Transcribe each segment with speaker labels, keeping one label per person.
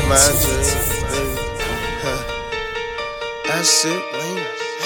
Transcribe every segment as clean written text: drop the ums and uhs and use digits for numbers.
Speaker 1: my dreams, baby. I sip lean.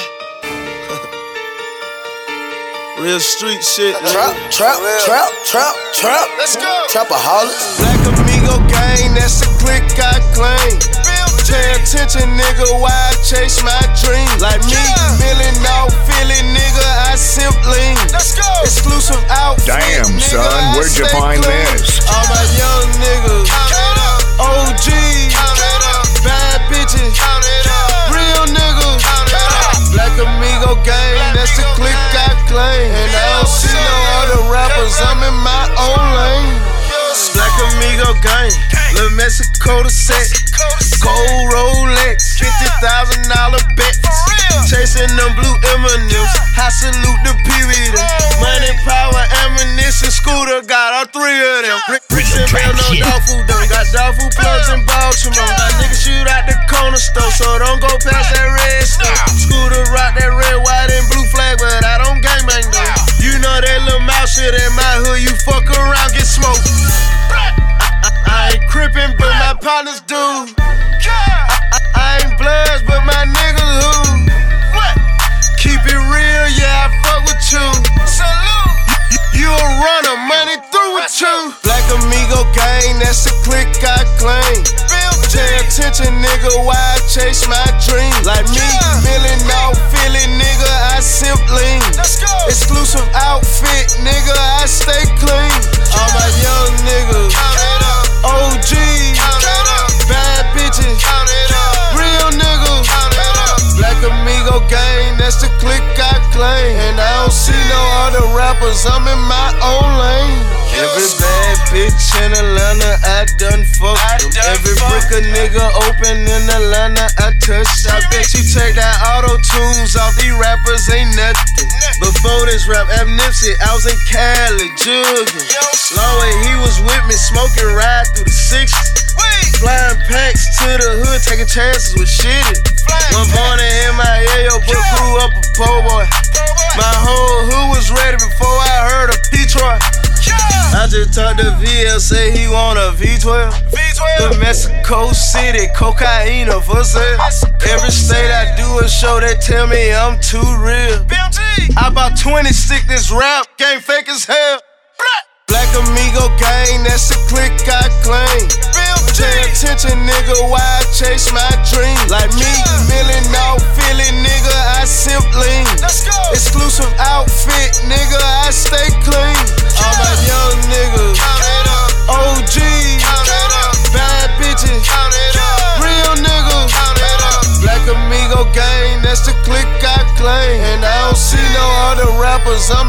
Speaker 1: Real street shit, nigga.
Speaker 2: Trap.
Speaker 3: Let's go.
Speaker 2: Trapaholics.
Speaker 1: Black Amigo gang, that's the click I claim. Pay attention, nigga, why I chase my dream. Like me, milling off Philly, nigga, I sip lean.
Speaker 3: Let's go.
Speaker 1: Exclusive outfit,
Speaker 4: Damn,
Speaker 1: nigga,
Speaker 4: son,
Speaker 1: I
Speaker 4: where'd you
Speaker 1: stay
Speaker 4: find
Speaker 1: clean.
Speaker 4: this?
Speaker 1: All my young niggas,
Speaker 3: Count it up.
Speaker 1: OG,
Speaker 3: Count it up.
Speaker 1: bad bitches,
Speaker 3: Count it up.
Speaker 1: real niggas.
Speaker 3: Count it up.
Speaker 1: Black Amigo gang, that's the click I claim. And I don't see no other rappers, I'm in my own lane. Black Amigo gang, Lil Mexico the set, gold Rolex, $50,000 bets. Chasing them blue M&Ms, I salute the PV them. Money, power, ammunition, scooter, got all three of them. Rich and Bell, no dog food them. Got dog food plugs in Baltimore. My niggas shoot out the corner store, so don't go past that red store. Scooter rock that red, white, and blue flag, but I don't gangbang though. You know that little mouse shit in my hood, you fuck around, get smoked. I ain't crippin', but my partners do. I ain't bloods, but my niggas who. Keep it real, yeah, I fuck with you.
Speaker 3: Salute.
Speaker 1: You a runner, money through with you. Black Amigo gang, that's the click I claim. Pay attention, nigga, why I chase my dream. Like me, milling off Philly, nigga, I sip lean.
Speaker 3: Let's go.
Speaker 1: Exclusive outfit, nigga, I stay clean. All my young niggas,
Speaker 3: Count it up.
Speaker 1: OG,
Speaker 3: Count it up.
Speaker 1: bad bitches,
Speaker 3: Count it up.
Speaker 1: real niggas.
Speaker 3: Count it up.
Speaker 1: Black Amigo gang, that's the click I claim. And I don't see no other rappers, I'm in my own lane. Every bad bitch in Atlanta, I done fucked them. Every brick a nigga open in Atlanta, I touch. I bet you take that auto-tunes off, these rappers ain't nothing. Before this rap, Ab Nipsey, I was in Cali, jugging. Long way he was with me, smoking ride through the 60s. Flying packs to the hood, taking chances with shit. One born in MIA, but grew up a po' boy. My whole hood was ready before I heard of Detroit. I just talked to VL, say he want a V12. The Mexico City, cocaine for sale. Every state I do a show, they tell me I'm too real. I bought 20 stick this rap, game fake as hell. Black Amigo gang, that's the click I claim. Pay attention, nigga, why I chase my dream. Like me, milling off Philly, nigga, I sip lean. Exclusive outfit, nigga, I stay clean. All my young niggas, OG, bad bitches, real niggas. Black Amigo gang, that's the click I claim. And I don't see no other rappers,